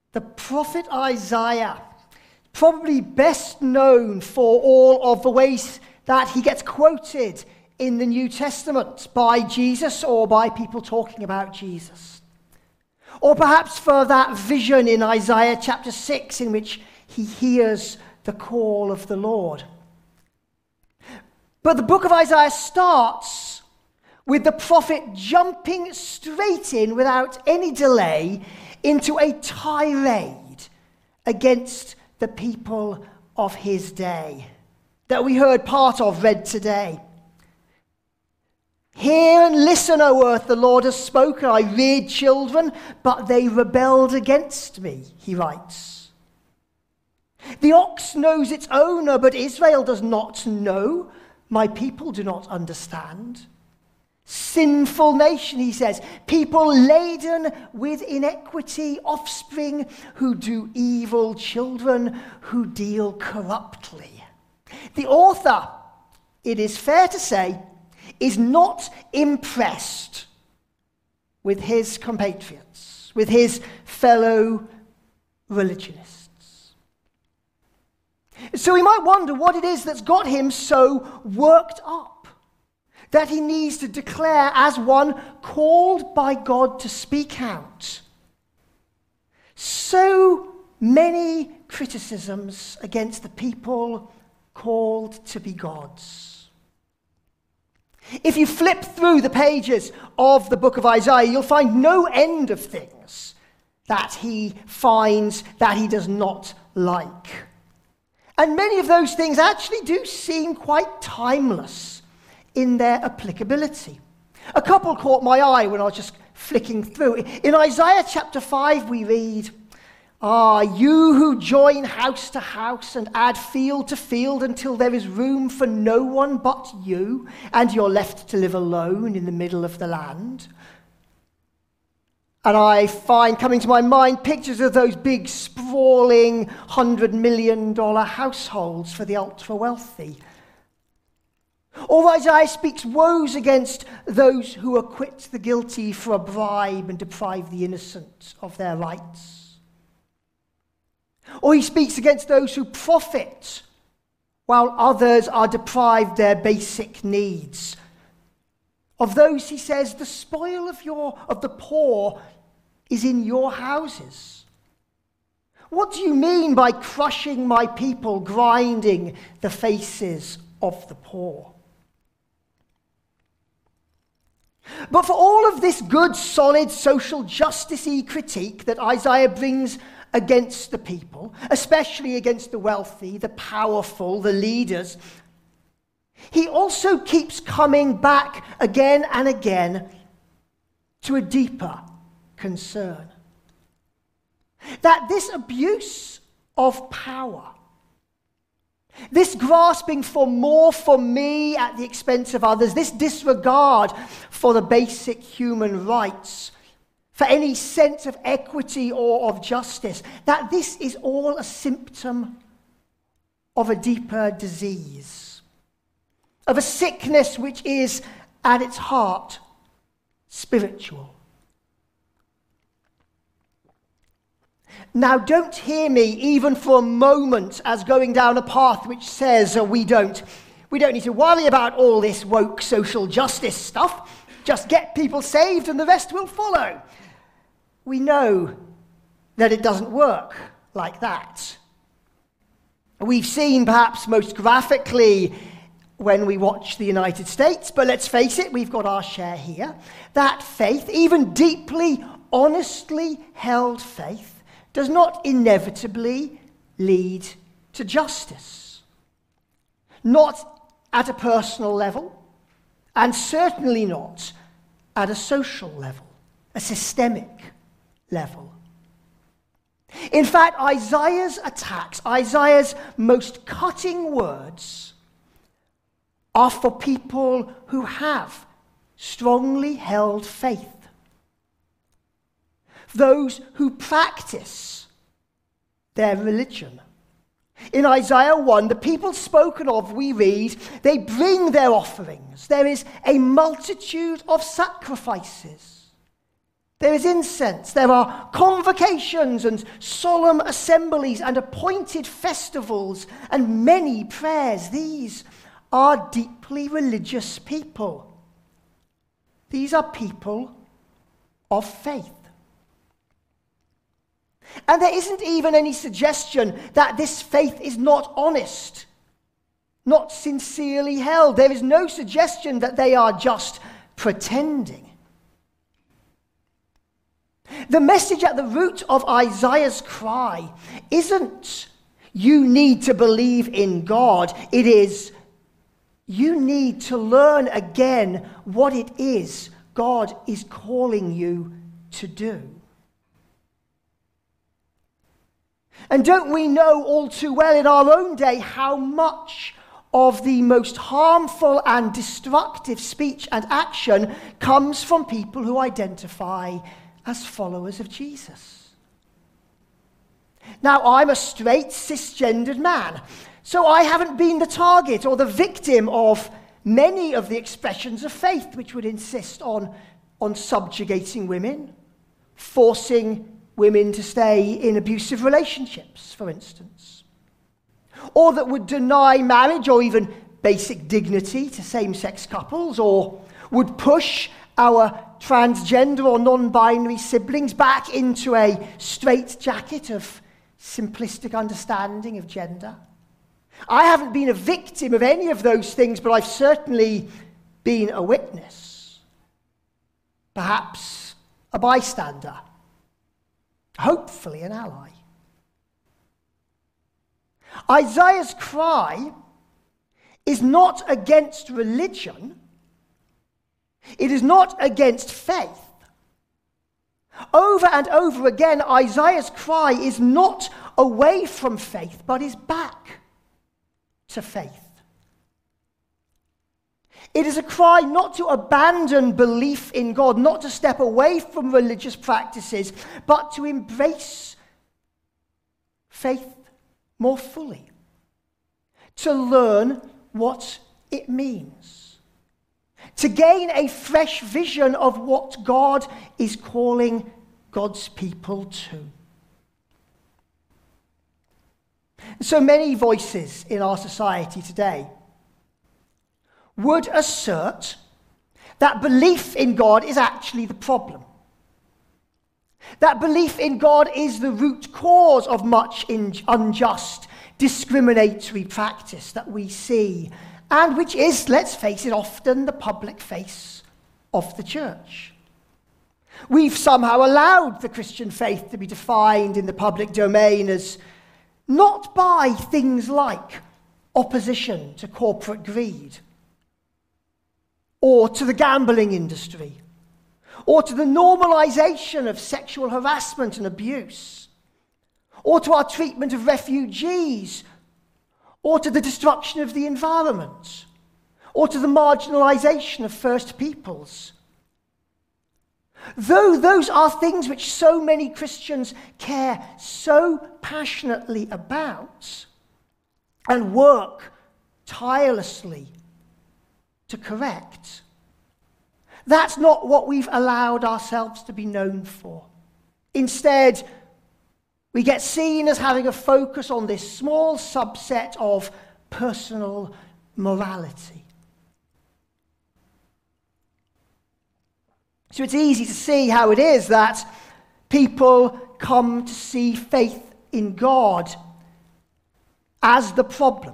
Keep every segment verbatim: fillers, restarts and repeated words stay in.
The prophet Isaiah, probably best known for all of the ways that he gets quoted in the New Testament by Jesus or by people talking about Jesus. Or perhaps for that vision in Isaiah chapter six in which he hears the call of the Lord. But the book of Isaiah starts with the prophet jumping straight in without any delay into a tirade against the people of his day that we heard part of read today. Hear and listen, O earth, the Lord has spoken. I reared children, but they rebelled against me, he writes. The ox knows its owner, but Israel does not know. My people do not understand. Sinful nation, he says, people laden with iniquity, offspring who do evil, children who deal corruptly. The author, it is fair to say, is not impressed with his compatriots, with his fellow religionists. So we might wonder what it is that's got him so worked up, that he needs to declare as one called by God to speak out. So many criticisms against the people called to be God's. If you flip through the pages of the book of Isaiah, you'll find no end of things that he finds that he does not like. And many of those things actually do seem quite timeless in their applicability. A couple caught my eye when I was just flicking through. In Isaiah chapter five we read, "Ah, you who join house to house and add field to field until there is room for no one but you, and you're left to live alone in the middle of the land." And I find coming to my mind pictures of those big, sprawling, hundred million dollar households for the ultra-wealthy. Or Isaiah speaks woes against those who acquit the guilty for a bribe and deprive the innocent of their rights. Or he speaks against those who profit while others are deprived their basic needs. Of those, he says, the spoil of your of the poor is in your houses. What do you mean by crushing my people, grinding the faces of the poor? But for all of this good, solid, social justice-y critique that Isaiah brings against the people, especially against the wealthy, the powerful, the leaders, he also keeps coming back again and again to a deeper concern. That this abuse of power, this grasping for more for me at the expense of others, this disregard for the basic human rights, for any sense of equity or of justice, that this is all a symptom of a deeper disease, of a sickness which is at its heart spiritual. Now, don't hear me even for a moment as going down a path which says, oh, we don't, we don't need to worry about all this woke social justice stuff. Just get people saved and the rest will follow. We know that it doesn't work like that. We've seen perhaps most graphically when we watch the United States, but let's face it, we've got our share here, that faith, even deeply, honestly held faith, does not inevitably lead to justice. Not at a personal level, and certainly not at a social level, a systemic level. In fact, Isaiah's attacks, Isaiah's most cutting words, are for people who have strongly held faith. Those who practice their religion. In Isaiah one, the people spoken of, we read, they bring their offerings. There is a multitude of sacrifices. There is incense, there are convocations and solemn assemblies and appointed festivals and many prayers. These are deeply religious people. These are people of faith. And there isn't even any suggestion that this faith is not honest, not sincerely held. There is no suggestion that they are just pretending. The message at the root of Isaiah's cry isn't, you need to believe in God. It is, you need to learn again what it is God is calling you to do. And don't we know all too well in our own day how much of the most harmful and destructive speech and action comes from people who identify as followers of Jesus? Now, I'm a straight, cisgendered man, so I haven't been the target or the victim of many of the expressions of faith which would insist on, on subjugating women, forcing women to stay in abusive relationships, for instance, or that would deny marriage or even basic dignity to same-sex couples, or would push our transgender or non-binary siblings back into a straitjacket of simplistic understanding of gender. I haven't been a victim of any of those things, but I've certainly been a witness, perhaps a bystander, hopefully an ally. Isaiah's cry is not against religion. It is not against faith. Over and over again, Isaiah's cry is not away from faith, but is back to faith. It is a cry not to abandon belief in God, not to step away from religious practices, but to embrace faith more fully, to learn what it means, to gain a fresh vision of what God is calling God's people to. So many voices in our society today would assert that belief in God is actually the problem. That belief in God is the root cause of much unjust, discriminatory practice that we see, and which is, let's face it, often the public face of the church. We've somehow allowed the Christian faith to be defined in the public domain as not by things like opposition to corporate greed, or to the gambling industry, or to the normalization of sexual harassment and abuse, or to our treatment of refugees, or to the destruction of the environment, or to the marginalization of First Peoples. Though those are things which so many Christians care so passionately about and work tirelessly to correct, that's not what we've allowed ourselves to be known for. Instead, we get seen as having a focus on this small subset of personal morality. So it's easy to see how it is that people come to see faith in God as the problem.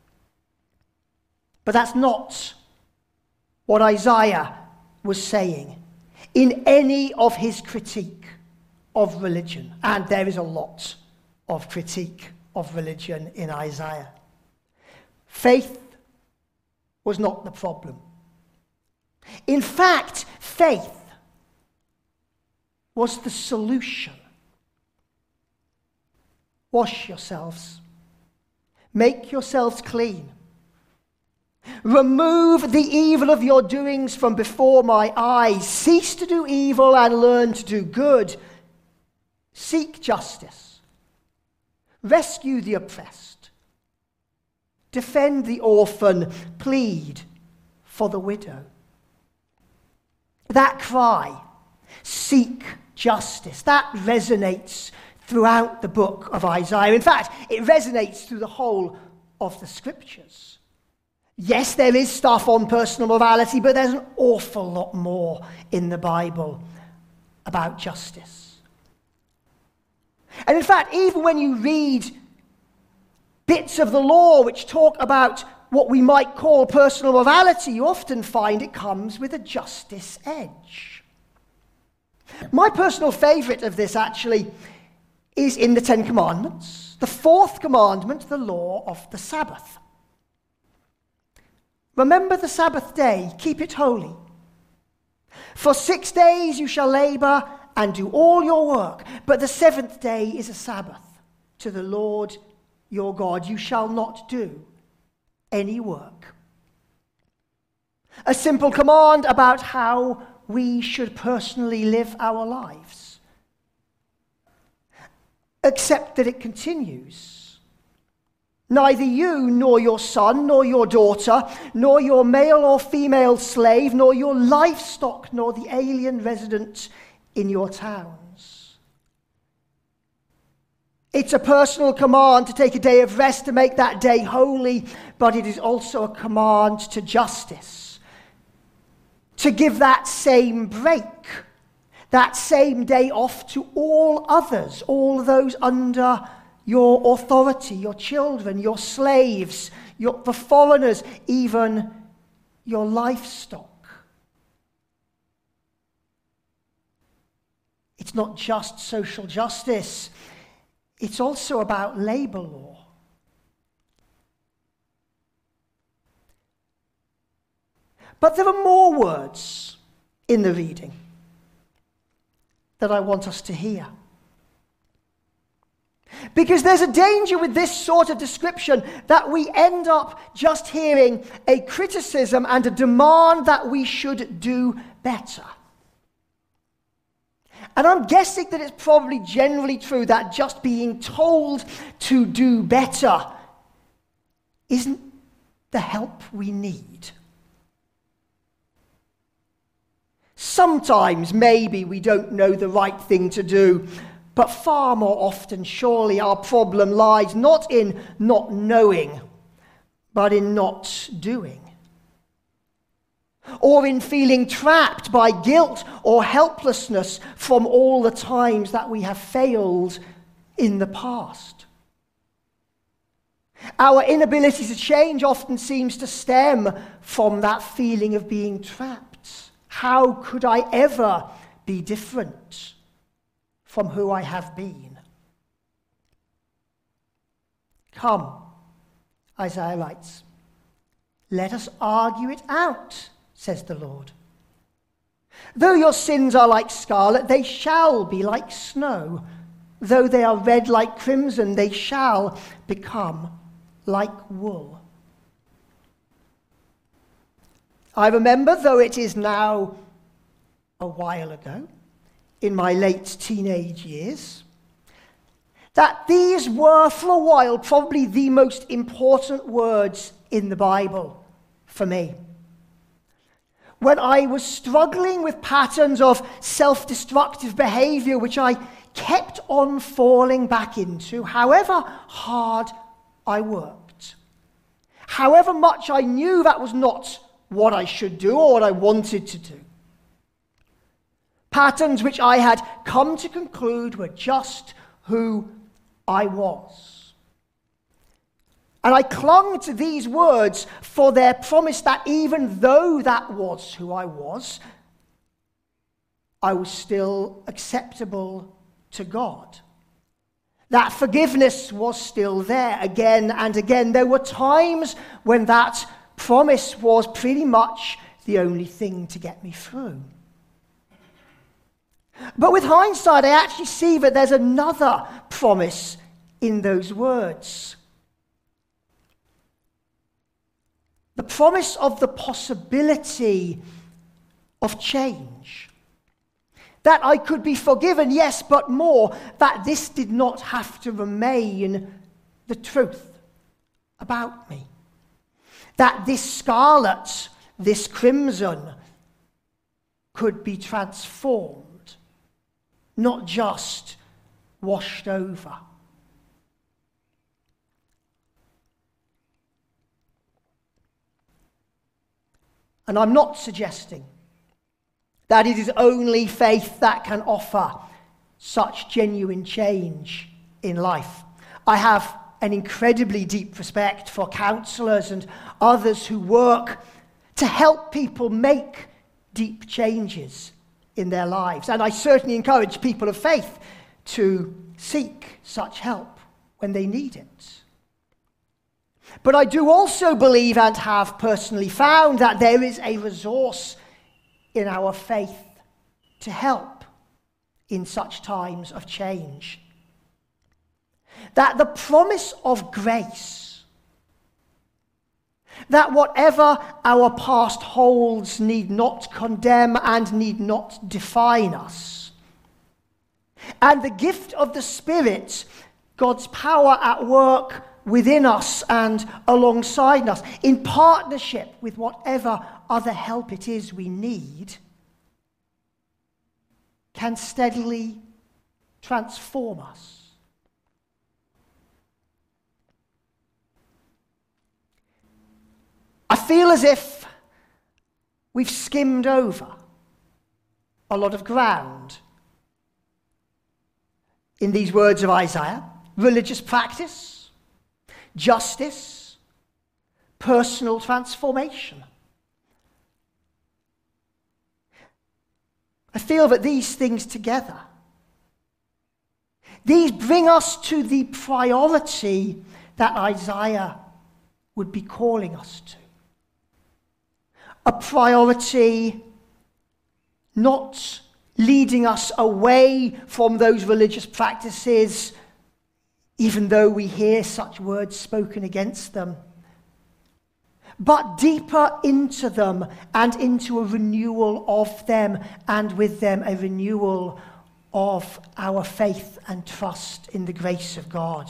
But that's not what Isaiah was saying in any of his critique of religion. And there is a lot of critique of religion in Isaiah. Faith was not the problem. In fact, faith was the solution. Wash yourselves. Make yourselves clean. Remove the evil of your doings from before my eyes. Cease to do evil and learn to do good. Seek justice. Rescue the oppressed. Defend the orphan. Plead for the widow. That cry, Seek justice. That resonates throughout the book of Isaiah. In fact, it resonates through the whole of the scriptures. Yes, there is stuff on personal morality, but there's an awful lot more in the Bible about justice. And in fact, even when you read bits of the law which talk about what we might call personal morality, you often find it comes with a justice edge. My personal favourite of this, actually, is in the Ten Commandments. The fourth commandment, the law of the Sabbath. Remember the Sabbath day, keep it holy. For six days you shall labour and do all your work, but the seventh day is a Sabbath to the Lord your God. You shall not do any work. A simple command about how we should personally live our lives. Except that it continues. Neither you, nor your son, nor your daughter, nor your male or female slave, nor your livestock, nor the alien resident in your towns. It's a personal command to take a day of rest, to make that day holy, but it is also a command to justice. To give that same break, that same day off to all others, all those under your authority, your children, your slaves, your, the foreigners, even your livestock. It's not just social justice, it's also about labor law. But there are more words in the reading that I want us to hear. Because there's a danger with this sort of description that we end up just hearing a criticism and a demand that we should do better. And I'm guessing that it's probably generally true that just being told to do better isn't the help we need. Sometimes maybe we don't know the right thing to do, but far more often, surely, our problem lies not in not knowing, but in not doing. Or in feeling trapped by guilt or helplessness from all the times that we have failed in the past. Our inability to change often seems to stem from that feeling of being trapped. How could I ever be different from who I have been? Come, Isaiah writes, let us argue it out, says the Lord. Though your sins are like scarlet, they shall be like snow. Though they are red like crimson, they shall become like wool. I remember, though it is now a while ago, in my late teenage years, that these were for a while probably the most important words in the Bible for me. When I was struggling with patterns of self-destructive behavior which I kept on falling back into, however hard I worked, however much I knew that was not what I should do or what I wanted to do. Patterns which I had come to conclude were just who I was. And I clung to these words for their promise that even though that was who I was, I was still acceptable to God. That forgiveness was still there again and again. There were times when that promise was pretty much the only thing to get me through. But with hindsight, I actually see that there's another promise in those words. The promise of the possibility of change. That I could be forgiven, yes, but more, that this did not have to remain the truth about me. That this scarlet, this crimson, could be transformed. not just washed over. And I'm not suggesting that it is only faith that can offer such genuine change in life. I have an incredibly deep respect for counselors and others who work to help people make deep changes in their lives. And I certainly encourage people of faith to seek such help when they need it. But I do also believe and have personally found that there is a resource in our faith to help in such times of change. That the promise of grace, that whatever our past holds need not condemn and need not define us. And the gift of the Spirit, God's power at work within us and alongside us, in partnership with whatever other help it is we need, can steadily transform us. I feel as if we've skimmed over a lot of ground in these words of Isaiah. Religious practice, justice, personal transformation. I feel that these things together, these bring us to the priority that Isaiah would be calling us to. A priority not leading us away from those religious practices, even though we hear such words spoken against them, but deeper into them and into a renewal of them, and with them a renewal of our faith and trust in the grace of God.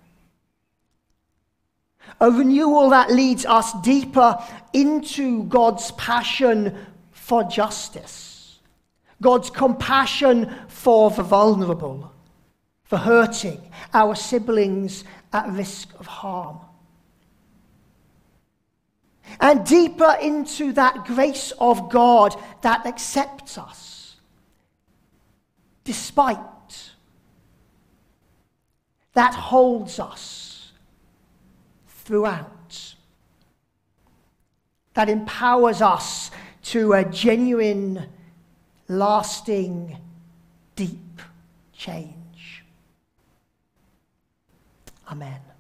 A renewal that leads us deeper into God's passion for justice, God's compassion for the vulnerable, for hurting our siblings at risk of harm. And deeper into that grace of God that accepts us despite, that holds us throughout, that empowers us to a genuine, lasting, deep change. Amen.